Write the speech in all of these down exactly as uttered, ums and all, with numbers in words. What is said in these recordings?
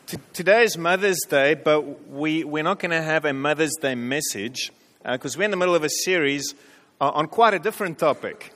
T- today is Mother's Day, but we, we're not going to have a Mother's Day message because uh, we're in the middle of a series uh, on quite a different topic.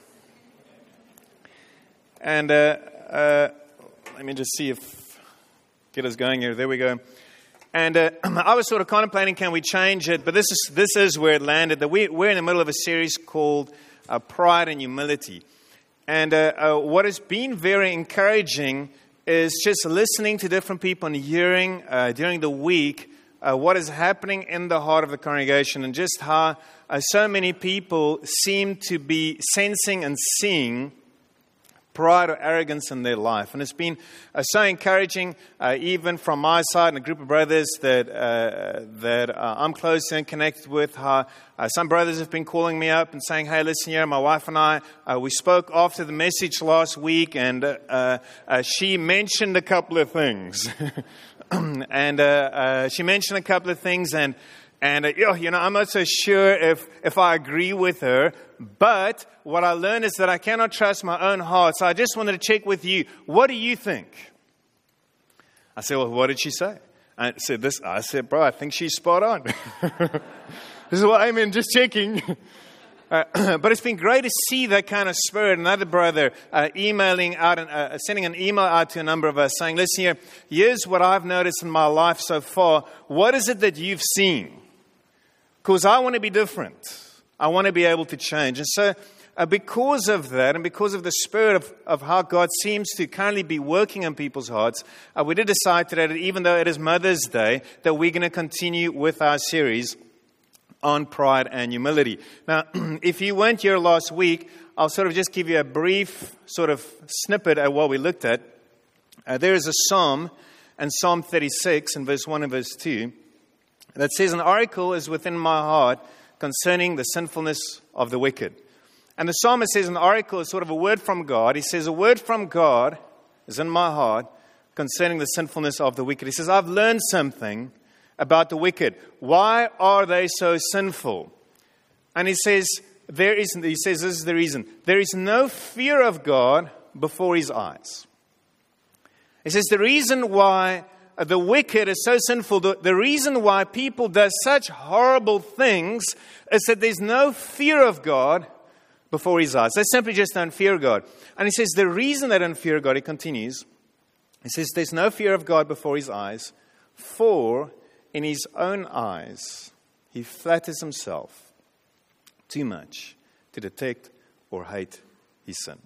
And uh, uh, let me just see if, get us going here. There we go. And uh, I was sort of contemplating, can we change it? But this is this is where it landed. That we, we're in the middle of a series called uh, Pride and Humility. And uh, uh, what has been very encouraging is just listening to different people and hearing uh, during the week uh, what is happening in the heart of the congregation and just how uh, so many people seem to be sensing and seeing pride or arrogance in their life. And it's been uh, so encouraging, uh, even from my side and a group of brothers that uh, that uh, I'm close and connected with. How uh, some brothers have been calling me up and saying, hey, listen here, my wife and I, uh, we spoke after the message last week, and uh, uh, she mentioned a couple of things. and uh, uh, she mentioned a couple of things, and And, uh, you know, I'm not so sure if, if I agree with her, but what I learned is that I cannot trust my own heart. So I just wanted to check with you. What do you think? I said, well, what did she say? I said, this. I said, bro, I think she's spot on. This is what I mean, just checking. Uh, but it's been great to see that kind of spirit. Another brother uh, emailing out, and uh, sending an email out to a number of us saying, listen here, here's what I've noticed in my life so far. What is it that you've seen? Because I want to be different. I want to be able to change. And so uh, because of that and because of the spirit of, of how God seems to currently be working in people's hearts, uh, we did decide today that even though it is Mother's Day, that we're going to continue with our series on pride and humility. Now, if you weren't here last week, I'll sort of just give you a brief sort of snippet of what we looked at. Uh, there is a psalm in Psalm thirty-six in verse one and verse two. That says, an oracle is within my heart concerning the sinfulness of the wicked. And the psalmist says an oracle is sort of a word from God. He says a word from God is in my heart concerning the sinfulness of the wicked. He says, I've learned something about the wicked. Why are they so sinful? And he says, there is, he says this is the reason. There is no fear of God before his eyes. He says the reason why the wicked is so sinful, the, the reason why people do such horrible things is that there's no fear of God before his eyes. They simply just don't fear God. And he says the reason they don't fear God, he continues, he says there's no fear of God before his eyes, for in his own eyes he flatters himself too much to detect or hate his sin.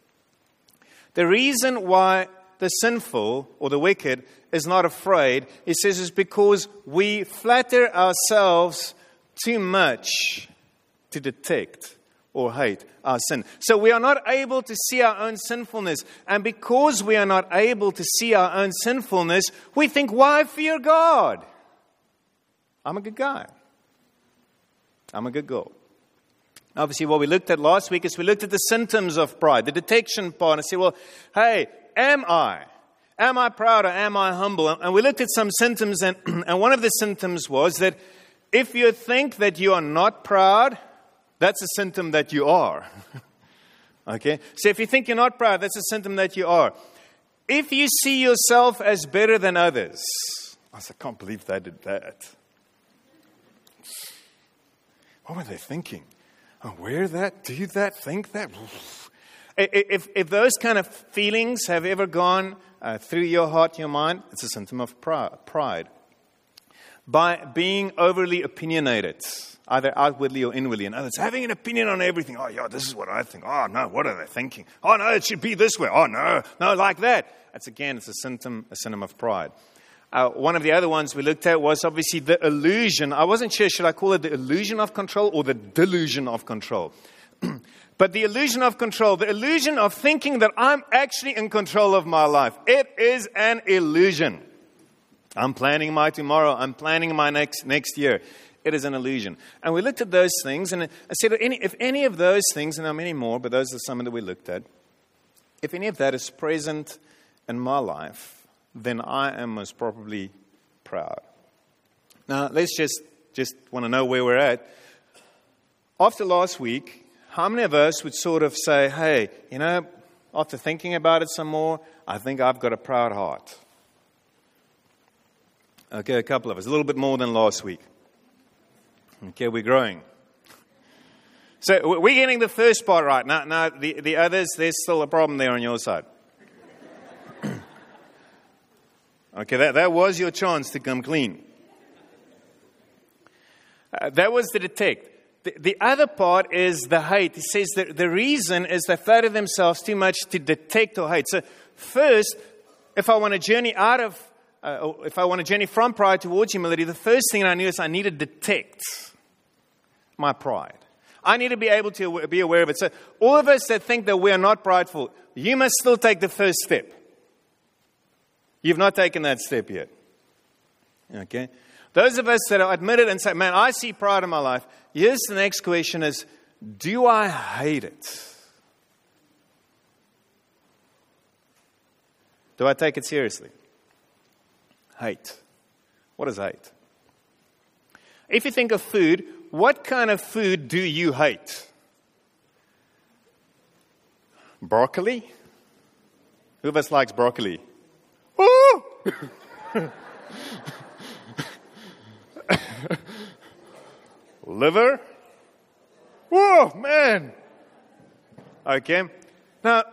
The reason why the sinful or the wicked is not afraid, he says, is because we flatter ourselves too much to detect or hate our sin. So we are not able to see our own sinfulness. And because we are not able to see our own sinfulness, we think, why fear God? I'm a good guy. I'm a good girl. Obviously, what we looked at last week is we looked at the symptoms of pride, the detection part, and say, well, hey, am I? Am I proud or am I humble? And we looked at some symptoms, and, and one of the symptoms was that if you think that you are not proud, that's a symptom that you are. Okay? So if you think you're not proud, that's a symptom that you are. If you see yourself as better than others, I said, I can't believe they did that. What were they thinking? Oh, wear that, do that, think that. If, if those kind of feelings have ever gone uh, through your heart, your mind, it's a symptom of pride. By being overly opinionated, either outwardly or inwardly, in others, having an opinion on everything. Oh, yeah, this is what I think. Oh, no, what are they thinking? Oh, no, it should be this way. Oh, no, no, like that. That's, again, it's a symptom, a symptom of pride. Uh, one of the other ones we looked at was obviously the illusion. I wasn't sure, should I call it the illusion of control or the delusion of control? But the illusion of control, the illusion of thinking that I'm actually in control of my life. It is an illusion. I'm planning my tomorrow. I'm planning my next next year. It is an illusion. And we looked at those things, and I said, if any of those things, and there are many more, but those are some that we looked at, if any of that is present in my life, then I am most probably proud. Now, let's just, just want to know where we're at. After last week, how many of us would sort of say, hey, you know, after thinking about it some more, I think I've got a proud heart. Okay, a couple of us. A little bit more than last week. Okay, we're growing. So we're getting the first part right. Now, now the, the others, there's still a problem there on your side. Okay, that, that was your chance to come clean. Uh, that was the detect. The, the other part is the hate. He says that the reason is they flatter themselves too much to detect or hate. So first, if I want to journey out of, uh, or if I want to journey from pride towards humility, the first thing I knew is I need to detect my pride. I need to be able to be aware of it. So all of us that think that we are not prideful, you must still take the first step. You've not taken that step yet. Okay? Those of us that are admitted and say, man, I see pride in my life. Here's the next question is, do I hate it? Do I take it seriously? Hate. What is hate? If you think of food, what kind of food do you hate? Broccoli? Who of us likes broccoli? Woo! Liver? Whoa, man! Okay. Now,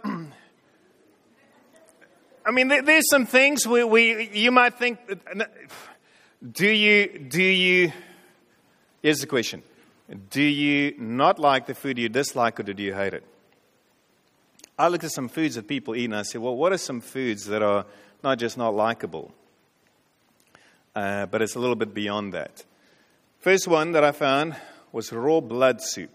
I mean, there, there's some things we, we you might think. Do you? Do you? Here's the question: do you not like the food you dislike, or do you hate it? I look at some foods that people eat, and I say, well, what are some foods that are not just not likable, uh, but it's a little bit beyond that. First one that I found was raw blood soup.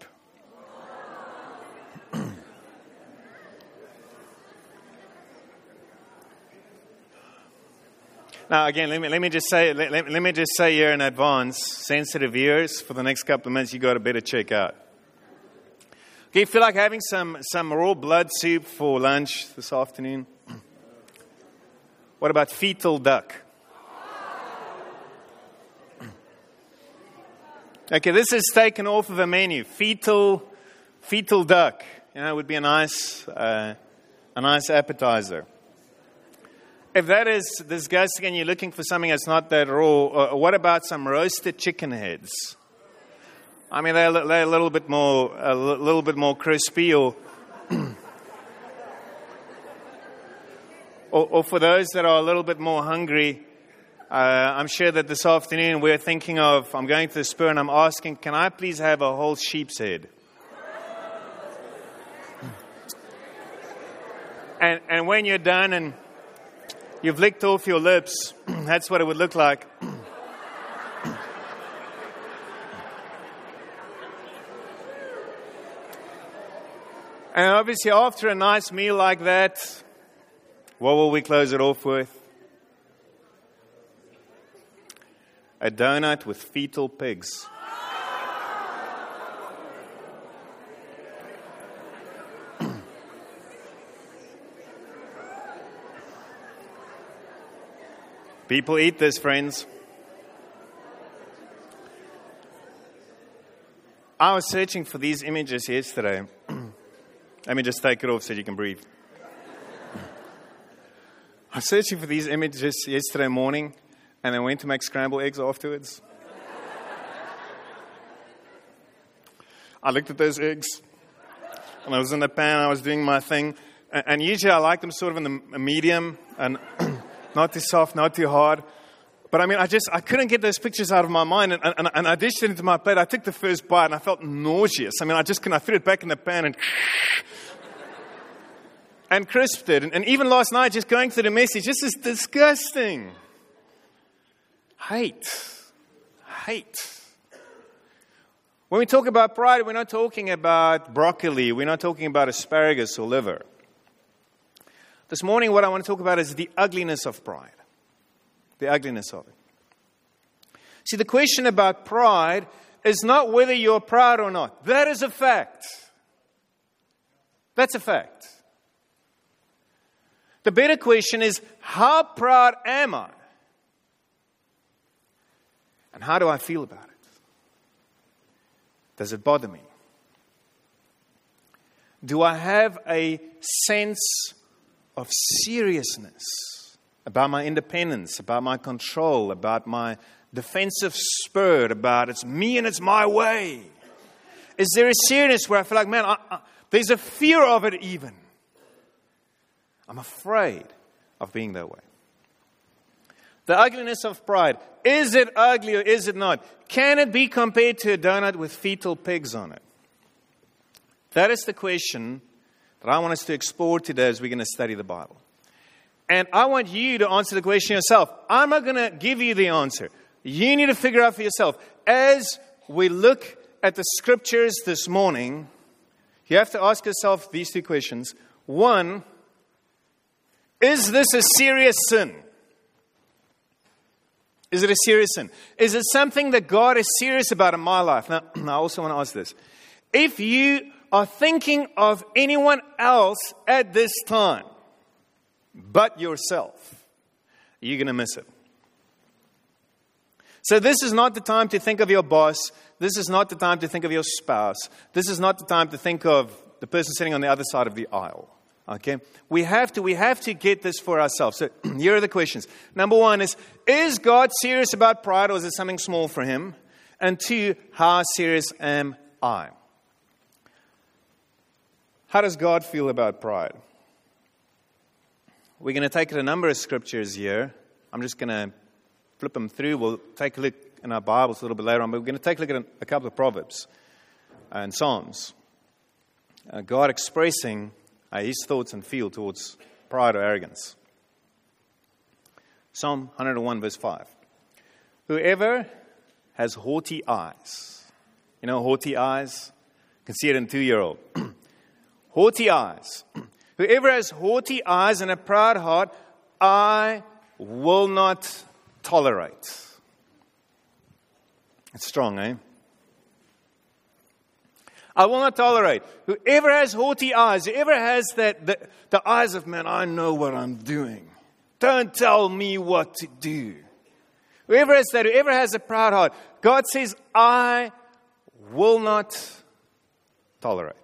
Now, again, let me let me just say let, let, let me just say here in advance, sensitive ears, for the next couple of minutes, you got to better check out. Okay, you feel like having some some raw blood soup for lunch this afternoon? What about fetal duck? Okay, this is taken off of a menu. Fetal, fetal duck. You know, it would be a nice, uh, a nice appetizer. If that is disgusting and you're looking for something that's not that raw, uh, what about some roasted chicken heads? I mean, they're, they're a little bit more, a little bit more crispy, or, or, or for those that are a little bit more hungry. Uh, I'm sure that this afternoon we're thinking of, I'm going to the Spur and I'm asking, can I please have a whole sheep's head? And, and when you're done and you've licked off your lips, that's what it would look like. And obviously after a nice meal like that, what will we close it off with? A donut with fetal pigs. People eat this, friends. I was searching for these images yesterday. Let me just take it off so you can breathe. I was searching for these images yesterday morning, and I went to make scrambled eggs afterwards. I looked at those eggs, and I was in the pan, I was doing my thing. And usually I like them sort of in the medium, and not too soft, not too hard. But I mean, I just, I couldn't get those pictures out of my mind, and, and, and I dished it into my plate. I took the first bite, and I felt nauseous. I mean, I just couldn't, I threw it back in the pan, and and crisped it. And, and even last night, just going through the message, this is disgusting. Hate. Hate. When we talk about pride, we're not talking about broccoli. We're not talking about asparagus or liver. This morning, what I want to talk about is the ugliness of pride. The ugliness of it. See, the question about pride is not whether you're proud or not. That is a fact. That's a fact. The better question is, how proud am I? And how do I feel about it? Does it bother me? Do I have a sense of seriousness about my independence, about my control, about my defensive spirit, about it's me and it's my way? Is there a seriousness where I feel like, man, I, I, there's a fear of it even? I'm afraid of being that way. The ugliness of pride. Is it ugly or is it not? Can it be compared to a donut with fetal pigs on it? That is the question that I want us to explore today as we're going to study the Bible. And I want you to answer the question yourself. I'm not going to give you the answer. You need to figure out for yourself. As we look at the scriptures this morning, you have to ask yourself these two questions. One, is this a serious sin? Is it a serious sin? Is it something that God is serious about in my life? Now, I also want to ask this. If you are thinking of anyone else at this time but yourself, you're going to miss it. So this is not the time to think of your boss. This is not the time to think of your spouse. This is not the time to think of the person sitting on the other side of the aisle. Okay? We have to, we have to get this for ourselves. So here are the questions. Number one is, is God serious about pride, or is it something small for him? And two, how serious am I? How does God feel about pride? We're going to take a number of scriptures here. I'm just going to flip them through. We'll take a look in our Bibles a little bit later on, but we're going to take a look at a couple of Proverbs and Psalms. Uh, God expressing uh, his thoughts and feel towards pride or arrogance. Psalm one oh one verse five. Whoever has haughty eyes. You know, haughty eyes? You can see it in a two-year-old. Haughty eyes. Whoever has haughty eyes and a proud heart, I will not tolerate. It's strong, eh? I will not tolerate. Whoever has haughty eyes, whoever has that the, the eyes of, man, I know what I'm doing. Don't tell me what to do. Whoever has that, whoever has a proud heart, God says, I will not tolerate.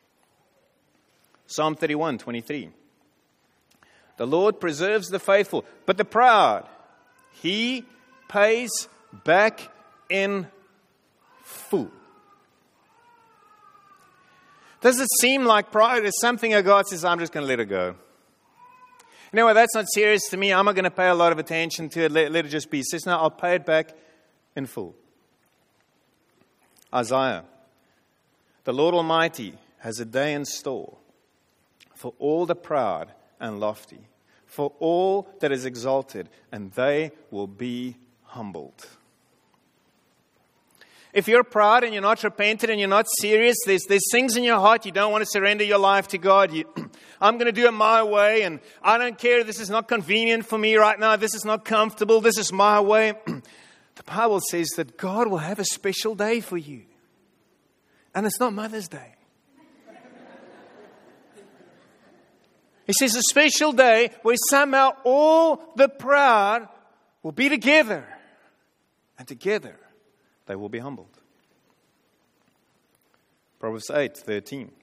Psalm thirty-one, twenty-three. The Lord preserves the faithful, but the proud, he pays back in full. Does it seem like pride is something that God says, I'm just going to let it go? You know what, that's not serious to me. I'm not going to pay a lot of attention to it. Let, let it just be. He says, no, I'll pay it back in full. Isaiah. The Lord Almighty has a day in store for all the proud and lofty, for all that is exalted, and they will be humbled. If you're proud and you're not repentant and you're not serious, there's, there's things in your heart you don't want to surrender your life to God. You, I'm going to do it my way, and I don't care. This is not convenient for me right now. This is not comfortable. This is my way. The Bible says that God will have a special day for you. And it's not Mother's Day. He says a special day where somehow all the proud will be together. And together they will be humbled. Proverbs eight thirteen.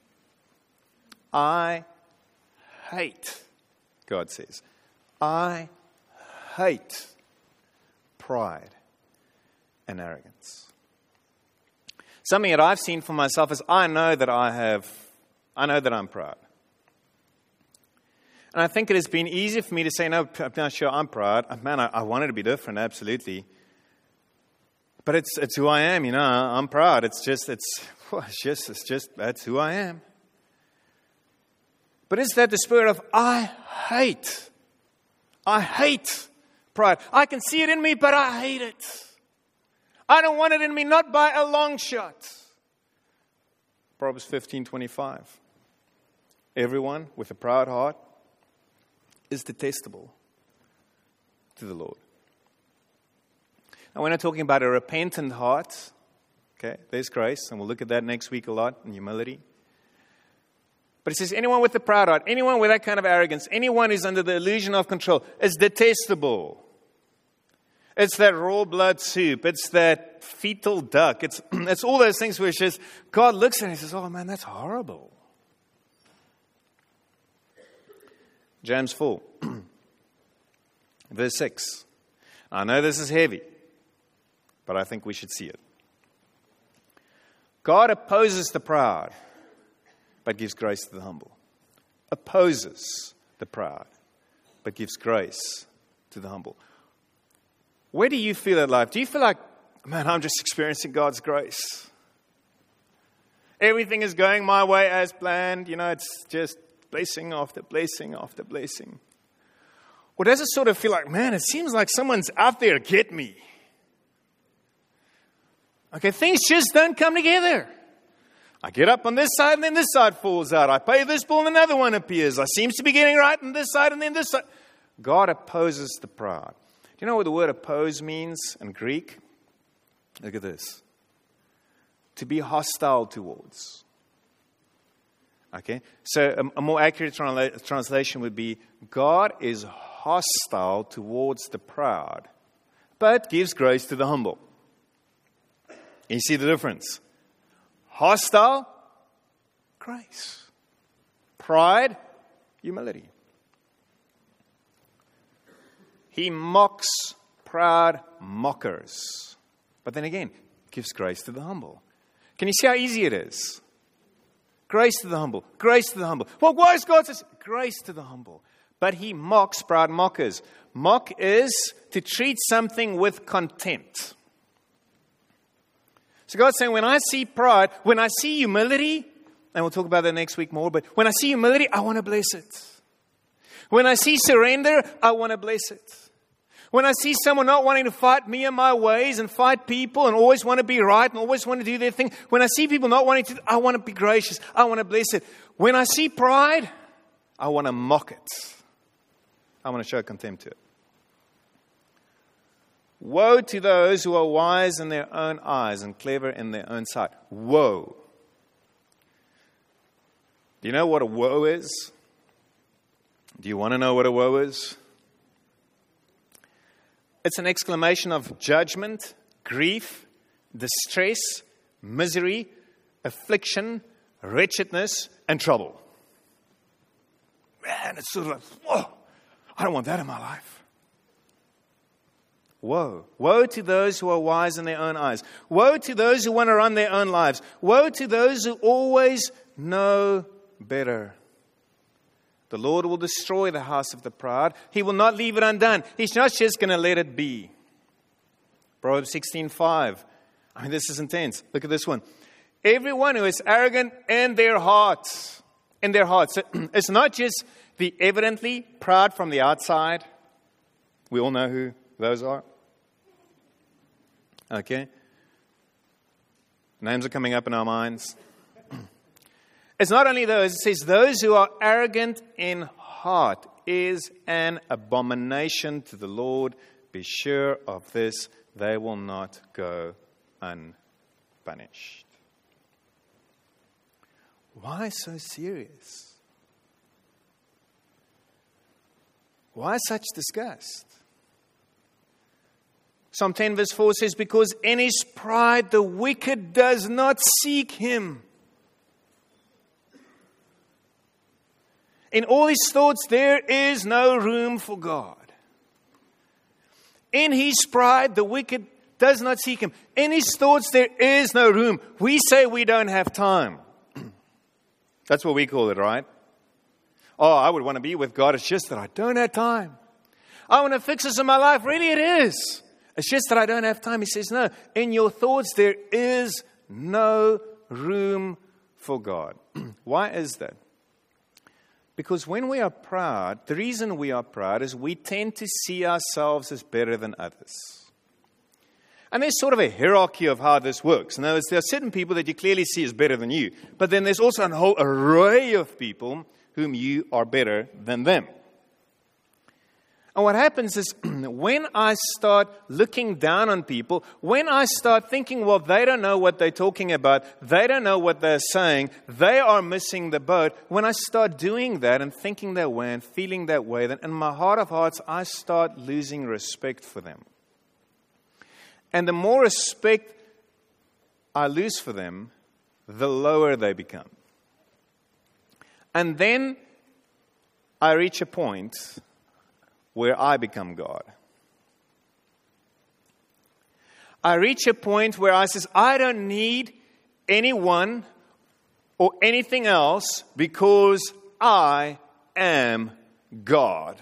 I hate, God says, I hate pride and arrogance. Something that I've seen for myself is I know that I have, I know that I'm proud. And I think it has been easy for me to say, no, I'm not sure I'm proud. Man, I, I wanted to be different, absolutely. But it's it's who I am, you know. I'm proud. It's just, it's, well, it's just, it's just, that's who I am. But is that the spirit of, I hate, I hate pride. I can see it in me, but I hate it. I don't want it in me, not by a long shot. Proverbs fifteen twenty-five. Everyone with a proud heart is detestable to the Lord. Now, we're not talking about a repentant heart. Okay, there's grace, and we'll look at that next week a lot, in humility. But it says anyone with a proud heart, anyone with that kind of arrogance, anyone who's under the illusion of control is detestable. It's that raw blood soup. It's that fetal duck. It's, it's all those things where it's just, God looks at it and he says, oh man, that's horrible. James four. Verse six. I know this is heavy, but I think we should see it. God opposes the proud, but gives grace to the humble. Opposes the proud, but gives grace to the humble. Where do you feel in life? Do you feel like, man, I'm just experiencing God's grace? Everything is going my way as planned. You know, it's just blessing after blessing after blessing. Or does it sort of feel like, man, it seems like someone's out there to get me? Okay, things just don't come together. I get up on this side and then this side falls out. I pay this bill and another one appears. I seem to be getting right on this side and then this side. God opposes the proud. Do you know what the word oppose means in Greek? Look at this. To be hostile towards. Okay, so a, a more accurate transla- translation would be, God is hostile towards the proud, but gives grace to the humble. You see the difference? Hostile, grace. Pride, humility. He mocks proud mockers, but then again, gives grace to the humble. Can you see how easy it is? Grace to the humble. Grace to the humble. Well, why is God says grace to the humble? But he mocks proud mockers. Mock is to treat something with contempt. So God's saying, when I see pride, when I see humility, and we'll talk about that next week more, but when I see humility, I want to bless it. When I see surrender, I want to bless it. When I see someone not wanting to fight me and my ways and fight people and always want to be right and always want to do their thing, when I see people not wanting to, I want to be gracious. I want to bless it. When I see pride, I want to mock it. I want to show contempt to it. Woe to those who are wise in their own eyes and clever in their own sight. Woe. Do you know what a woe is? Do you want to know what a woe is? It's an exclamation of judgment, grief, distress, misery, affliction, wretchedness, and trouble. Man, it's sort of like, whoa, I don't want that in my life. Woe. Woe to those who are wise in their own eyes. Woe to those who want to run their own lives. Woe to those who always know better. The Lord will destroy the house of the proud. He will not leave it undone. He's not just going to let it be. Proverbs sixteen five. I mean, this is intense. Look at this one. Everyone who is arrogant in their hearts, in their hearts. It's not just the evidently proud from the outside. We all know who those are. Okay. Names are coming up in our minds. It's not only those, it says those who are arrogant in heart is an abomination to the Lord. Be sure of this, they will not go unpunished. Why so serious? Why such disgust? Psalm ten verse four says, because in his pride the wicked does not seek him. In all his thoughts, there is no room for God. In his pride, the wicked does not seek him. In his thoughts, there is no room. We say we don't have time. That's what we call it, right? Oh, I would want to be with God. It's just that I don't have time. I want to fix this in my life. Really, it is. It's just that I don't have time. He says, no. In your thoughts, there is no room for God. Why is that? Because when we are proud, the reason we are proud is we tend to see ourselves as better than others. And there's sort of a hierarchy of how this works. In other words, there are certain people that you clearly see as better than you. But then there's also a whole array of people whom you are better than them. And what happens is when I start looking down on people, when I start thinking, well, they don't know what they're talking about, they don't know what they're saying, they are missing the boat. When I start doing that and thinking that way and feeling that way, then in my heart of hearts, I start losing respect for them. And the more respect I lose for them, the lower they become. And then I reach a point where I become God. I reach a point where I says, I don't need anyone or anything else because I am God.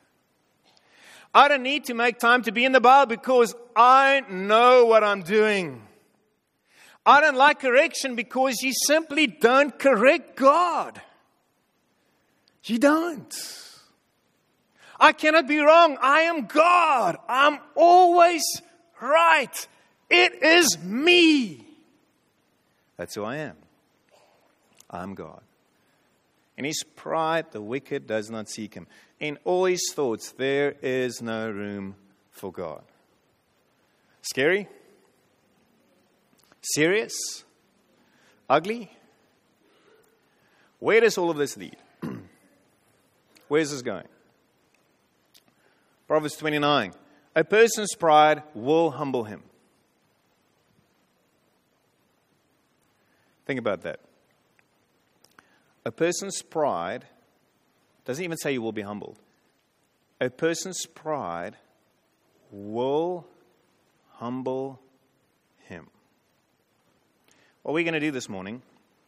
I don't need to make time to be in the Bible because I know what I'm doing. I don't like correction because you simply don't correct God. You don't. I cannot be wrong. I am God. I'm always right. It is me. That's who I am. I'm God. In his pride, the wicked does not seek him. In all his thoughts, there is no room for God. Scary? Serious? Ugly? Where does all of this lead? Where is this going? Proverbs twenty-nine. A person's pride will humble him. Think about that. A person's pride doesn't even say you will be humbled. A person's pride will humble him. What we're going to do this morning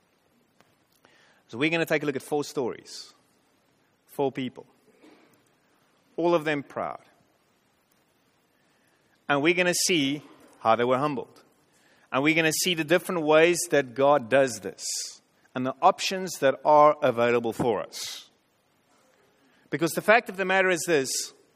is we're going to take a look at four stories. Four people. All of them proud. And we're going to see how they were humbled. And we're going to see the different ways that God does this. And the options that are available for us. Because the fact of the matter is this.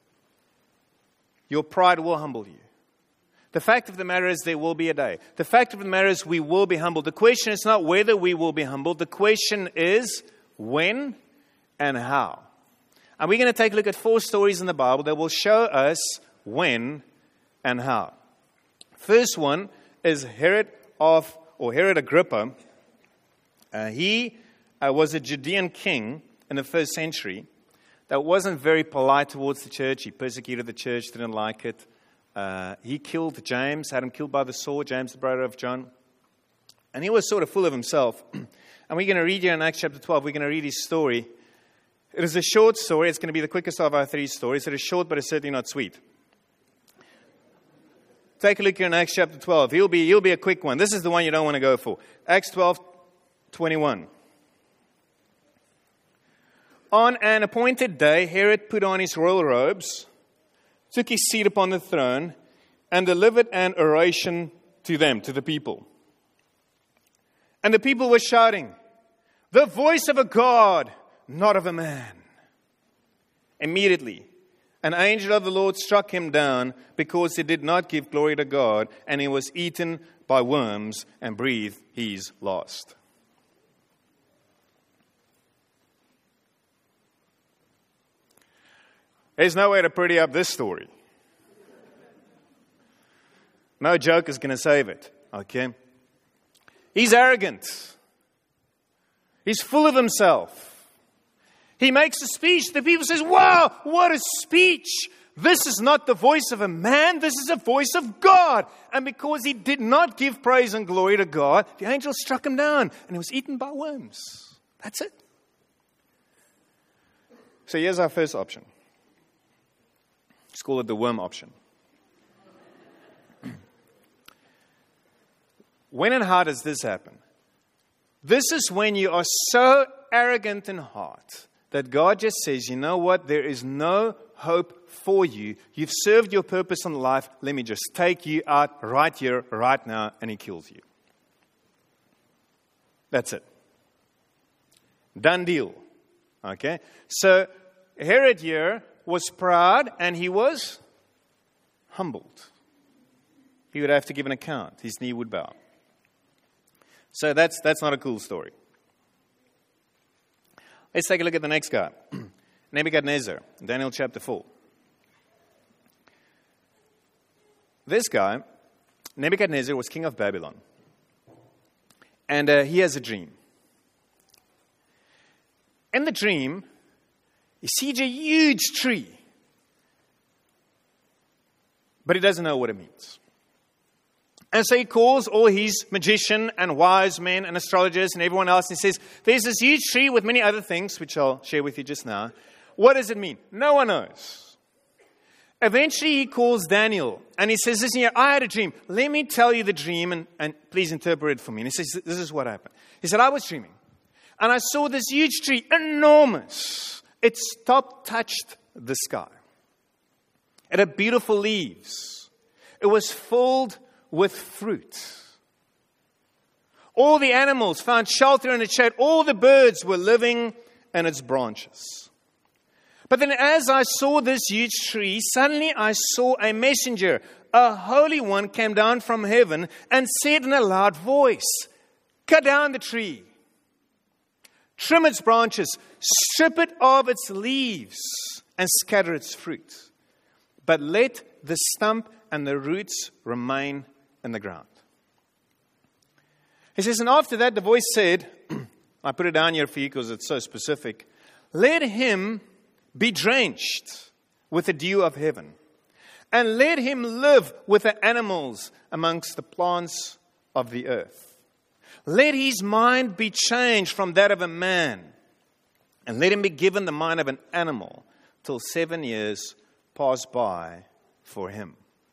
Your pride will humble you. The fact of the matter is there will be a day. The fact of the matter is we will be humbled. The question is not whether we will be humbled. The question is when and how. And we're going to take a look at four stories in the Bible that will show us when and how. First one is Herod of, or Herod Agrippa. Uh, he uh, was a Judean king in the first century that wasn't very polite towards the church. He persecuted the church, didn't like it. Uh, he killed James, had him killed by the sword, James, the brother of John. And he was sort of full of himself. And we're going to read here in Acts chapter twelve, we're going to read his story. It is a short story. It's going to be the quickest of our three stories. It is short, but it's certainly not sweet. Take a look here in Acts chapter twelve. He'll be, he'll be a quick one. This is the one you don't want to go for. Acts twelve twenty-one. On an appointed day, Herod put on his royal robes, took his seat upon the throne, and delivered an oration to them, to the people. And the people were shouting, "The voice of a God, not of a man." Immediately, an angel of the Lord struck him down because he did not give glory to God, and he was eaten by worms and breathed his last. There's no way to pretty up this story. No joke is going to save it, okay? He's arrogant. He's full of himself. He makes a speech. The people says, "Wow, what a speech. This is not the voice of a man. This is a voice of God." And because he did not give praise and glory to God, the angel struck him down and he was eaten by worms. That's it. So here's our first option. Let's call it the worm option. When and how does this happen? This is when you are so arrogant in heart that God just says, you know what, there is no hope for you. You've served your purpose in life. Let me just take you out right here, right now, and he kills you. That's it. Done deal. Okay? So Herod here was proud and he was humbled. He would have to give an account. His knee would bow. So that's that's not a cool story. Let's take a look at the next guy. Nebuchadnezzar, Daniel chapter four. This guy, Nebuchadnezzar, was king of Babylon. And uh, he has a dream. In the dream, he sees a huge tree. But he doesn't know what it means. And so he calls all his magician and wise men and astrologers and everyone else and he says, there's this huge tree with many other things, which I'll share with you just now. What does it mean? No one knows. Eventually, he calls Daniel and he says, listen here, I had a dream. Let me tell you the dream and, and please interpret it for me. And he says, this is what happened. He said, I was dreaming and I saw this huge tree, enormous. Its top touched the sky. It had beautiful leaves. It was filled with fruit. All the animals found shelter in its shade. All the birds were living in its branches. But then as I saw this huge tree, suddenly I saw a messenger, a holy one, came down from heaven and said in a loud voice, cut down the tree, trim its branches, strip it of its leaves, and scatter its fruit. But let the stump and the roots remain in the ground. He says, and after that the voice said, I put it down here for you because it's so specific, let him be drenched with the dew of heaven, and let him live with the animals amongst the plants of the earth. Let his mind be changed from that of a man, and let him be given the mind of an animal, till seven years pass by for him.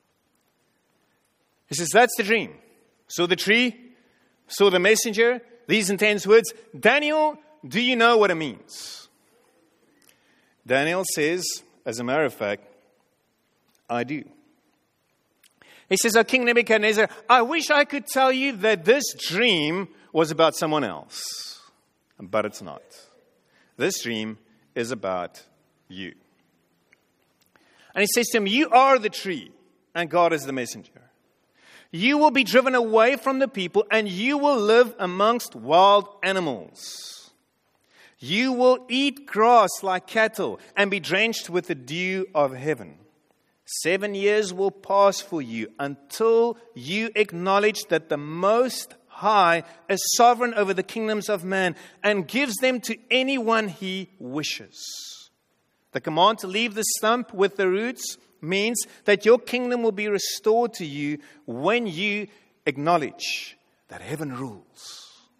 He says, that's the dream. Saw the tree, saw the messenger, these intense words. Daniel, do you know what it means? Daniel says, as a matter of fact, I do. He says, O King Nebuchadnezzar, I wish I could tell you that this dream was about someone else, but it's not. This dream is about you. And he says to him, you are the tree, and God is the messenger. You will be driven away from the people, and you will live amongst wild animals. You will eat grass like cattle and be drenched with the dew of heaven. Seven years will pass for you until you acknowledge that the Most High is sovereign over the kingdoms of man and gives them to anyone he wishes. The command to leave the stump with the roots means that your kingdom will be restored to you when you acknowledge that heaven rules.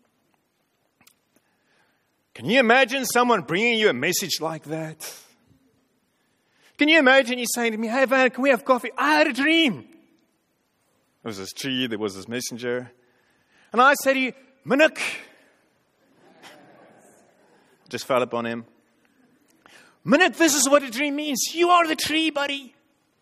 Can you imagine someone bringing you a message like that? Can you imagine you saying to me, hey, Van, can we have coffee? I had a dream. There was this tree, there was this messenger. And I said to you, Minuk. Just fell upon him. Minuk, this is what a dream means. You are the tree, buddy.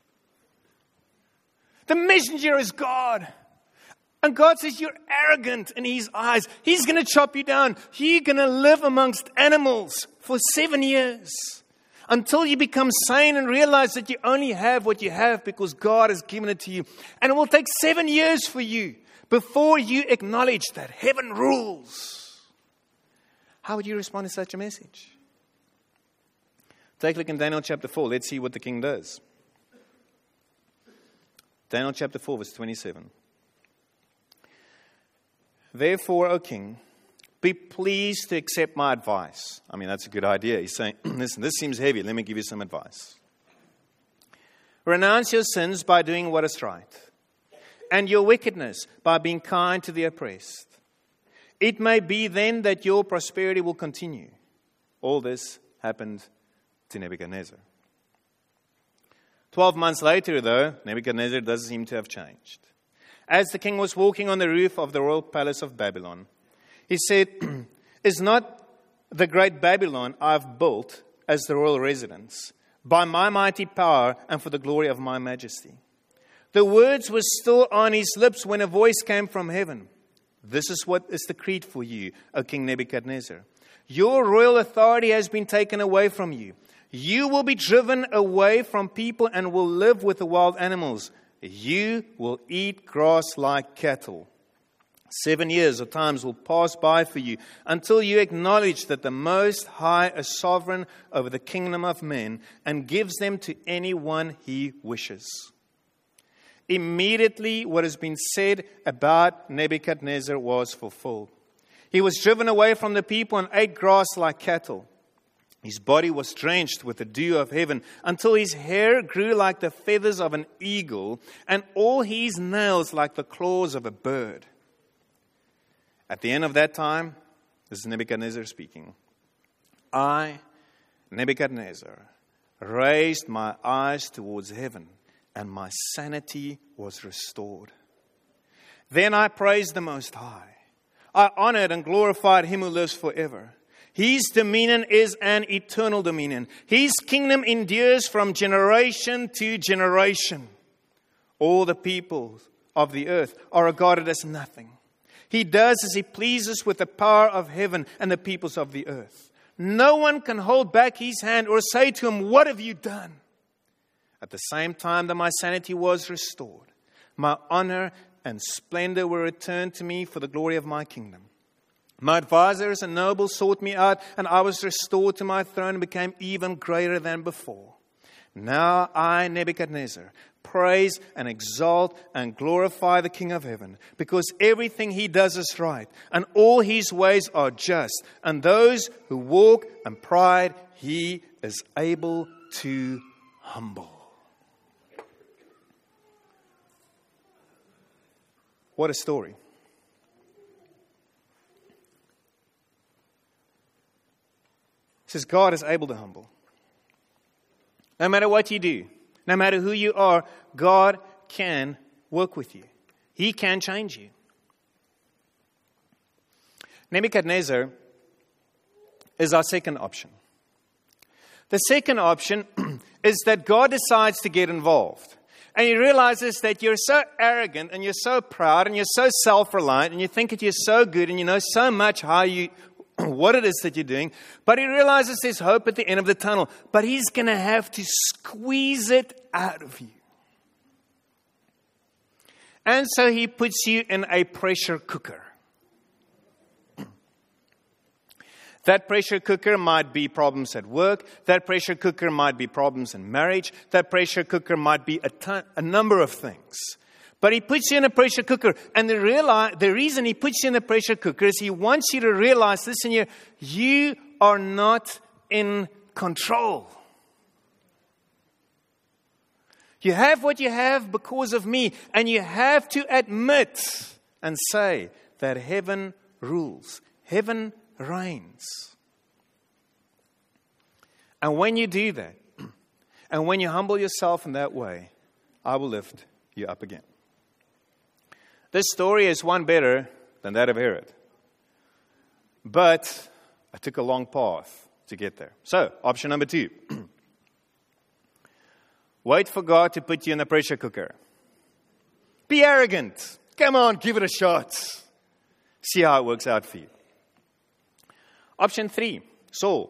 The messenger is God. And God says you're arrogant in his eyes. He's going to chop you down. You're going to live amongst animals for seven years until you become sane and realize that you only have what you have because God has given it to you. And it will take seven years for you before you acknowledge that heaven rules. How would you respond to such a message? Take a look in Daniel chapter four. Let's see what the king does. Daniel chapter four, verse twenty-seven. Therefore, O king, be pleased to accept my advice. I mean, that's a good idea. He's saying, listen, this seems heavy. Let me give you some advice. Renounce your sins by doing what is right, and your wickedness by being kind to the oppressed. It may be then that your prosperity will continue. All this happened to Nebuchadnezzar. Twelve months later, though, Nebuchadnezzar doesn't seem to have changed. As the king was walking on the roof of the royal palace of Babylon, he said, is not the great Babylon I've built as the royal residence by my mighty power and for the glory of my majesty? The words were still on his lips when a voice came from heaven. This is what is decreed for you, O King Nebuchadnezzar. Your royal authority has been taken away from you. You will be driven away from people and will live with the wild animals. You will eat grass like cattle. Seven years or times will pass by for you until you acknowledge that the Most High is sovereign over the kingdom of men and gives them to anyone he wishes. Immediately what has been said about Nebuchadnezzar was fulfilled. He was driven away from the people and ate grass like cattle. His body was drenched with the dew of heaven until his hair grew like the feathers of an eagle and all his nails like the claws of a bird. At the end of that time, this is Nebuchadnezzar speaking, I, Nebuchadnezzar, raised my eyes towards heaven, and my sanity was restored. Then I praised the Most High. I honored and glorified Him who lives forever. His dominion is an eternal dominion. His kingdom endures from generation to generation. All the peoples of the earth are regarded as nothing. He does as He pleases with the power of heaven and the peoples of the earth. No one can hold back His hand or say to Him, "What have you done?" At the same time that my sanity was restored, my honor and splendor were returned to me for the glory of my kingdom. My advisors and nobles sought me out, and I was restored to my throne and became even greater than before. Now I, Nebuchadnezzar, praise and exalt and glorify the King of heaven, because everything He does is right, and all His ways are just, and those who walk in pride He is able to humble. What a story. It says God is able to humble. No matter what you do, no matter who you are, God can work with you. He can change you. Nebuchadnezzar is our second option. The second option is that God decides to get involved. And He realizes that you're so arrogant and you're so proud and you're so self-reliant and you think that you're so good and you know so much how you, what it is that you're doing. But He realizes there's hope at the end of the tunnel. But He's going to have to squeeze it out of you. And so He puts you in a pressure cooker. That pressure cooker might be problems at work. That pressure cooker might be problems in marriage. That pressure cooker might be a, ton, a number of things. But He puts you in a pressure cooker. And the, reali- the reason He puts you in a pressure cooker is He wants you to realize, listen here, you are not in control. You have what you have because of me. And you have to admit and say that heaven rules. Heaven reigns. And when you do that, and when you humble yourself in that way, I will lift you up again. This story is one better than that of Herod. But I took a long path to get there. So, option number two. Wait for God to put you in the pressure cooker. Be arrogant. Come on, give it a shot. See how it works out for you. Option three, Saul.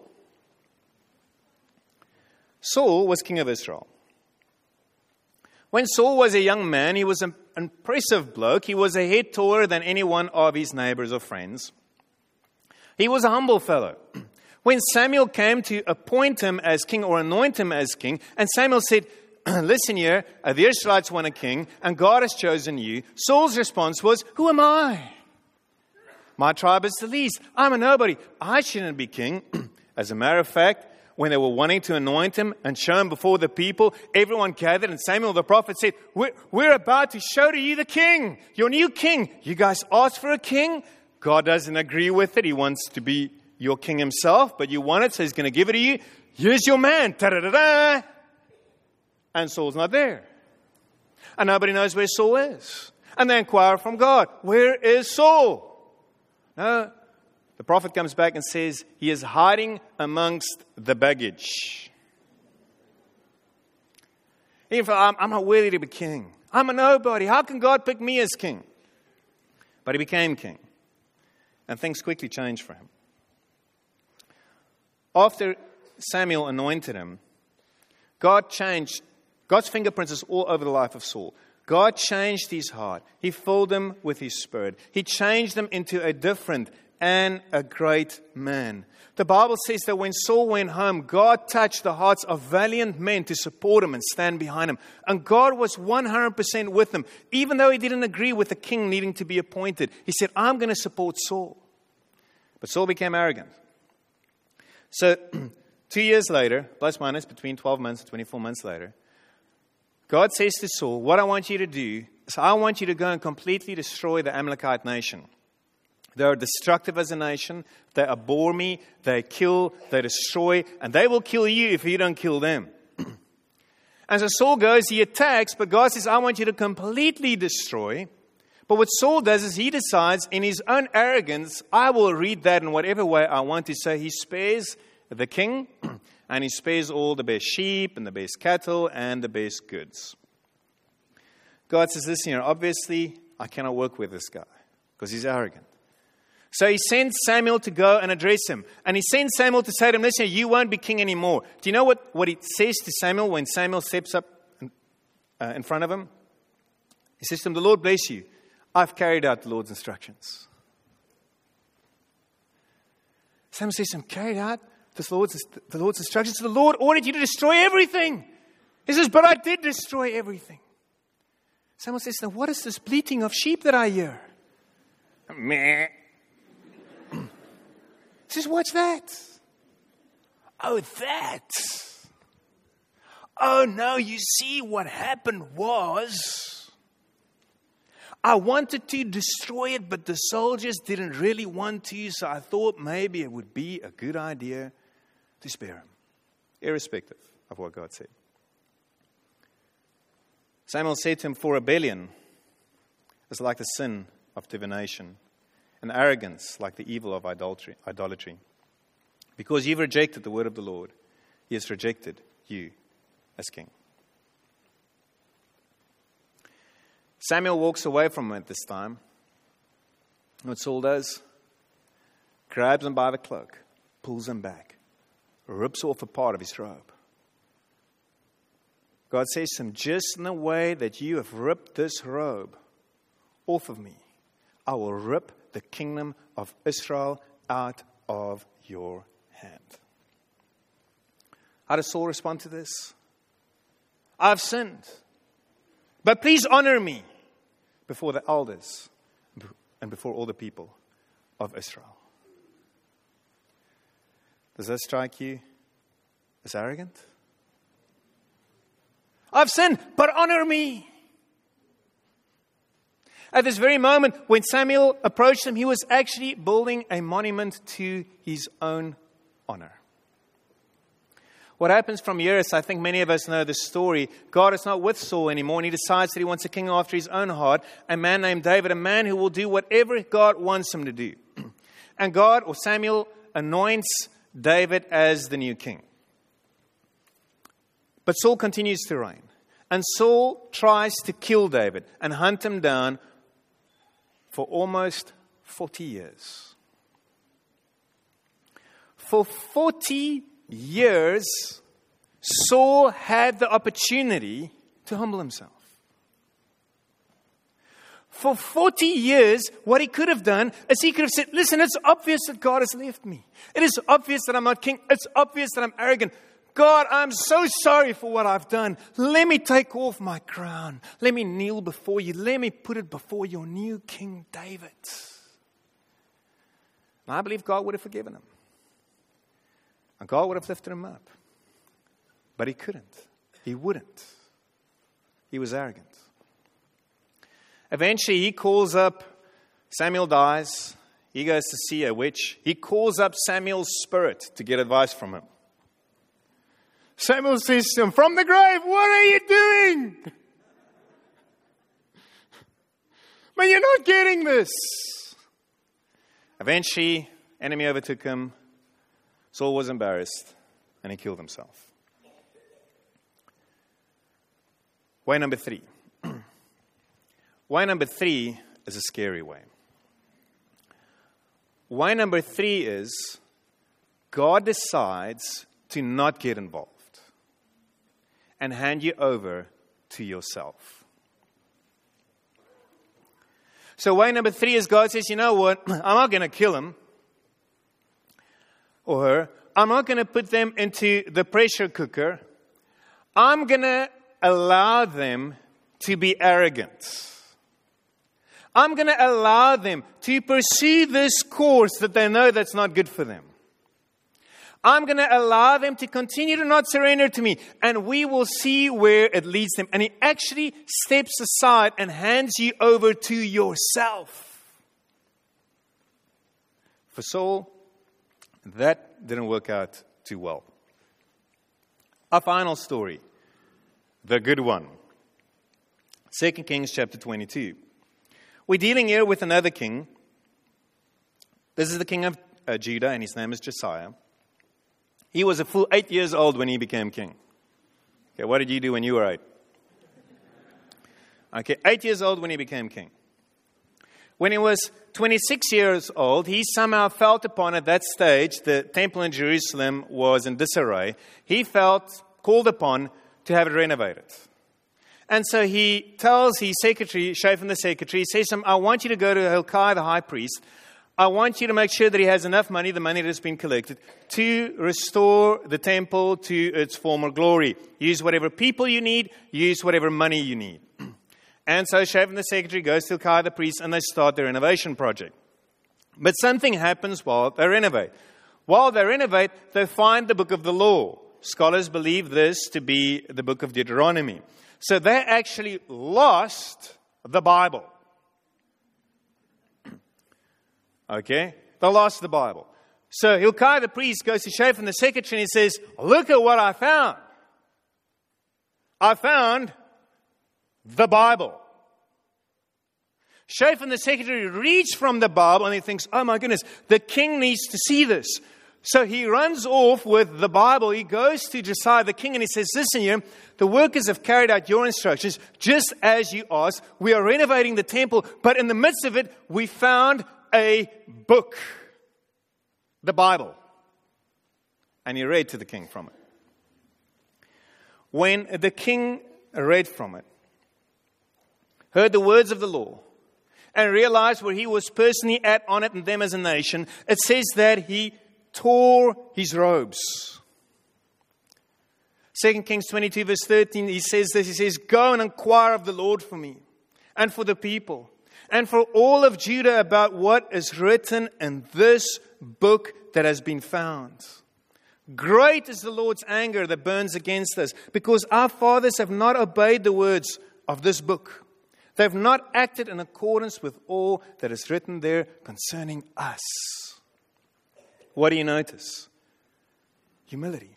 Saul was king of Israel. When Saul was a young man, he was an impressive bloke. He was a head taller than any one of his neighbors or friends. He was a humble fellow. When Samuel came to appoint him as king or anoint him as king, and Samuel said, listen here, the Israelites want a king, and God has chosen you. Saul's response was, who am I? My tribe is the least. I'm a nobody. I shouldn't be king. As a matter of fact, when they were wanting to anoint him and show him before the people, everyone gathered, and Samuel the prophet said, we're, we're about to show to you the king, your new king. You guys asked for a king. God doesn't agree with it. He wants to be your king himself, but you want it, so He's going to give it to you. Here's your man. Ta-da-da-da. And Saul's not there. And nobody knows where Saul is. And they inquire from God, where is Saul? No, the prophet comes back and says, he is hiding amongst the baggage. He thought, I'm, I'm not worthy to be king. I'm a nobody. How can God pick me as king? But he became king. And things quickly changed for him. After Samuel anointed him, God changed. God's fingerprints is all over the life of Saul. God changed his heart. He filled him with His Spirit. He changed him into a different and a great man. The Bible says that when Saul went home, God touched the hearts of valiant men to support him and stand behind him. And God was one hundred percent with him. Even though he didn't agree with the king needing to be appointed, He said, I'm going to support Saul. But Saul became arrogant. So, two years later, plus minus between twelve months and twenty-four months later, God says to Saul, what I want you to do is I want you to go and completely destroy the Amalekite nation. They are destructive as a nation. They abhor me. They kill. They destroy. And they will kill you if you don't kill them. And so Saul goes, he attacks, but God says, I want you to completely destroy. But what Saul does is he decides in his own arrogance, I will read that in whatever way I want to. So he spares the king, and he spares all the best sheep and the best cattle and the best goods. God says, listen here, obviously I cannot work with this guy because he's arrogant. So he sends Samuel to go and address him. And he sends Samuel to say to him, listen, you won't be king anymore. Do you know what, what he says to Samuel when Samuel steps up in, uh, in front of him? He says to him, the Lord bless you. I've carried out the Lord's instructions. Samuel says to him, carried out the Lord's, the Lord's instructions? The Lord ordered you to destroy everything. He says, but I did destroy everything. Samuel says, now what is this bleating of sheep that I hear? Meh. He says, what's that? Oh, that. Oh, no, you see what happened was I wanted to destroy it, but the soldiers didn't really want to, so I thought maybe it would be a good idea to spare him, irrespective of what God said. Samuel said to him, for rebellion is like the sin of divination, and arrogance like the evil of idolatry. idolatry. Because you've rejected the word of the Lord, he has rejected you as king. Samuel walks away from him at this time. And what Saul does, grabs him by the cloak, pulls him back, rips off a part of his robe. God says to him, just in the way that you have ripped this robe off of me, I will rip the kingdom of Israel out of your hand. How does Saul respond to this? I've sinned, but please honor me before the elders and before all the people of Israel. Does that strike you as arrogant? I've sinned, but honor me. At this very moment, when Samuel approached him, he was actually building a monument to his own honor. What happens from here is, I think many of us know the story. God is not with Saul anymore, and he decides that he wants a king after his own heart, a man named David, a man who will do whatever God wants him to do. And God, or Samuel, anoints David as the new king. But Saul continues to reign. And Saul tries to kill David and hunt him down for almost forty years. For forty years, Saul had the opportunity to humble himself. For forty years, what he could have done is he could have said, listen, it's obvious that God has left me. It is obvious that I'm not king. It's obvious that I'm arrogant. God, I'm so sorry for what I've done. Let me take off my crown. Let me kneel before you. Let me put it before your new King David. And I believe God would have forgiven him. And God would have lifted him up. But he couldn't. He wouldn't. He was arrogant. Eventually, he calls up, Samuel dies. He goes to see a witch. He calls up Samuel's spirit to get advice from him. Samuel says to him, from the grave, what are you doing? Man, you're not getting this. Eventually, enemy overtook him. Saul was embarrassed, and he killed himself. Way number three. Way number three is a scary way. Way number three is God decides to not get involved and hand you over to yourself. So way number three is God says, you know what? I'm not going to kill him or her. I'm not going to put them into the pressure cooker. I'm going to allow them to be arrogant. I'm going to allow them to pursue this course that they know that's not good for them. I'm going to allow them to continue to not surrender to me, and we will see where it leads them. And he actually steps aside and hands you over to yourself. For Saul, that didn't work out too well. Our final story the good one. Second Kings chapter twenty-two. We're dealing here with another king. This is the king of uh, Judah, and his name is Josiah. He was a full eight years old when he became king. Okay, what did you do when you were eight? Okay, eight years old when he became king. When he was twenty-six years old, he somehow felt upon, at that stage, the temple in Jerusalem was in disarray. He felt called upon to have it renovated. And so he tells his secretary, Shaphan the secretary, he says to him, I want you to go to Hilkiah the high priest. I want you to make sure that he has enough money, the money that has been collected, to restore the temple to its former glory. Use whatever people you need, use whatever money you need. And so Shaphan the secretary goes to Hilkiah the priest, and they start their renovation project. But something happens while they renovate. While they renovate, they find the book of the law. Scholars believe this to be the book of Deuteronomy. So they actually lost the Bible. Okay? They lost the Bible. So Hilkiah the priest goes to Shaphan the secretary and he says, look at what I found. I found the Bible. Shaphan the secretary reads from the Bible and he thinks, oh my goodness, the king needs to see this. So he runs off with the Bible. He goes to Josiah the king and he says, listen here, the workers have carried out your instructions just as you asked. We are renovating the temple, but in the midst of it, we found a book, the Bible. And he read to the king from it. When the king read from it, heard the words of the law, and realized where he was personally at on it and them as a nation, it says that he tore his robes. Second Kings twenty-two verse thirteen, he says this, he says, go and inquire of the Lord for me, and for the people, and for all of Judah about what is written in this book that has been found. Great is the Lord's anger that burns against us, because our fathers have not obeyed the words of this book. They have not acted in accordance with all that is written there concerning us. What do you notice? Humility.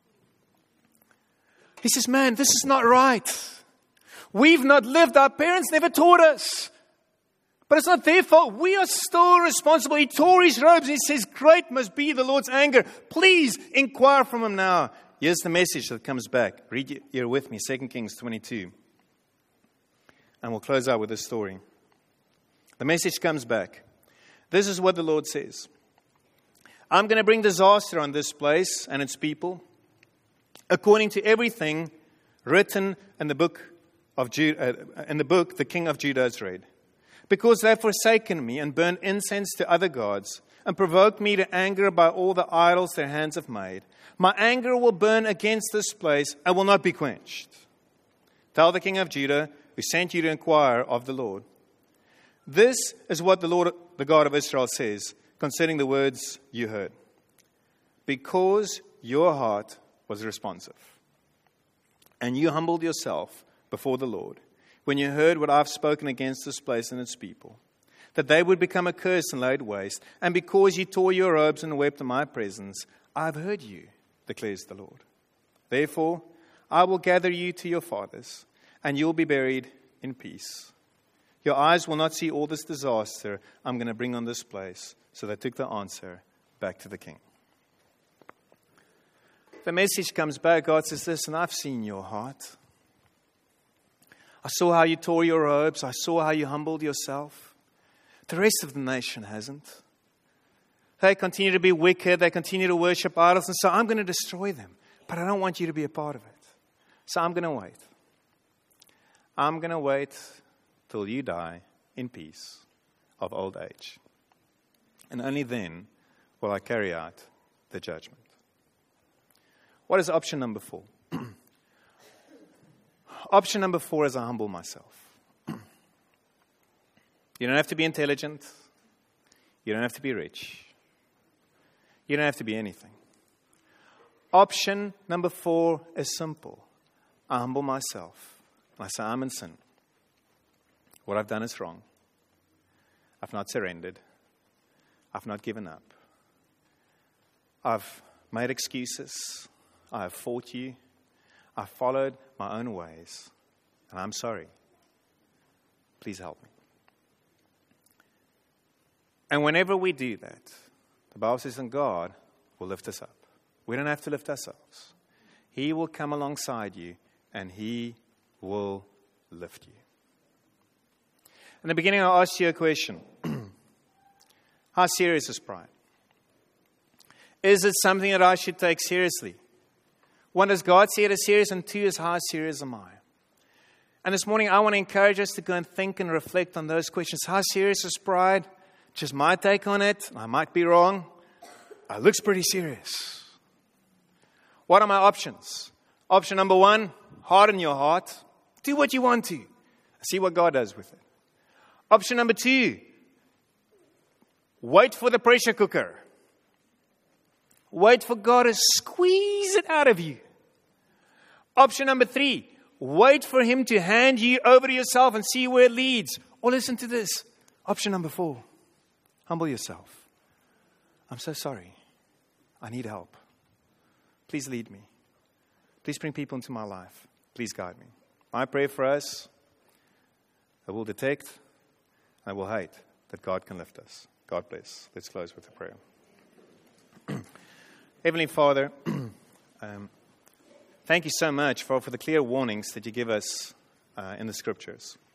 He says, man, this is not right. We've not lived. Our parents never taught us. But it's not their fault. We are still responsible. He tore his robes and he says, great must be the Lord's anger. Please inquire from him now. Here's the message that comes back. Read here with me, Second Kings twenty-two. And we'll close out with this story. The message comes back. This is what the Lord says. I'm going to bring disaster on this place and its people, according to everything written in the book of Judah, uh, in the book the king of Judah has read. Because they have forsaken me and burned incense to other gods and provoked me to anger by all the idols their hands have made. My anger will burn against this place and will not be quenched. Tell the king of Judah, who sent you to inquire of the Lord. This is what the Lord, the God of Israel, says concerning the words you heard. Because your heart was responsive, and you humbled yourself before the Lord, when you heard what I've spoken against this place and its people, that they would become a curse and laid waste, and because you tore your robes and wept in my presence, I've heard you, declares the Lord. Therefore, I will gather you to your fathers, and you'll be buried in peace. Your eyes will not see all this disaster I'm going to bring on this place. So they took the answer back to the king. The message comes back. God says, listen, I've seen your heart. I saw how you tore your robes. I saw how you humbled yourself. The rest of the nation hasn't. They continue to be wicked. They continue to worship idols. And so I'm going to destroy them. But I don't want you to be a part of it. So I'm going to wait. I'm going to wait till you die in peace of old age. And only then will I carry out the judgment. What is option number four? Option number four is I humble myself. You don't have to be intelligent. You don't have to be rich. You don't have to be anything. Option number four is simple. I humble myself. I say, I'm in sin. What I've done is wrong. I've not surrendered. I've not given up. I've made excuses. I have fought you. I followed my own ways, and I'm sorry. Please help me. And whenever we do that, the Bible says that God will lift us up. We don't have to lift ourselves. He will come alongside you, and He will lift you. In the beginning, I asked you a question. How serious is pride? Is it something that I should take seriously? One, does God see it as serious? And two, is how serious am I? And this morning, I want to encourage us to go and think and reflect on those questions. How serious is pride? Just my take on it. I might be wrong. It looks pretty serious. What are my options? Option number one, harden your heart. Do what you want to. See what God does with it. Option number two, wait for the pressure cooker. Wait for God to squeeze it out of you. Option number three, wait for Him to hand you over to yourself and see where it leads. Or listen to this. Option number four, humble yourself. I'm so sorry. I need help. Please lead me. Please bring people into my life. Please guide me. I pray for us that we'll detect and we'll hate that God can lift us. God bless. Let's close with a prayer. Heavenly Father, um, thank you so much for, for the clear warnings that you give us uh, in the Scriptures.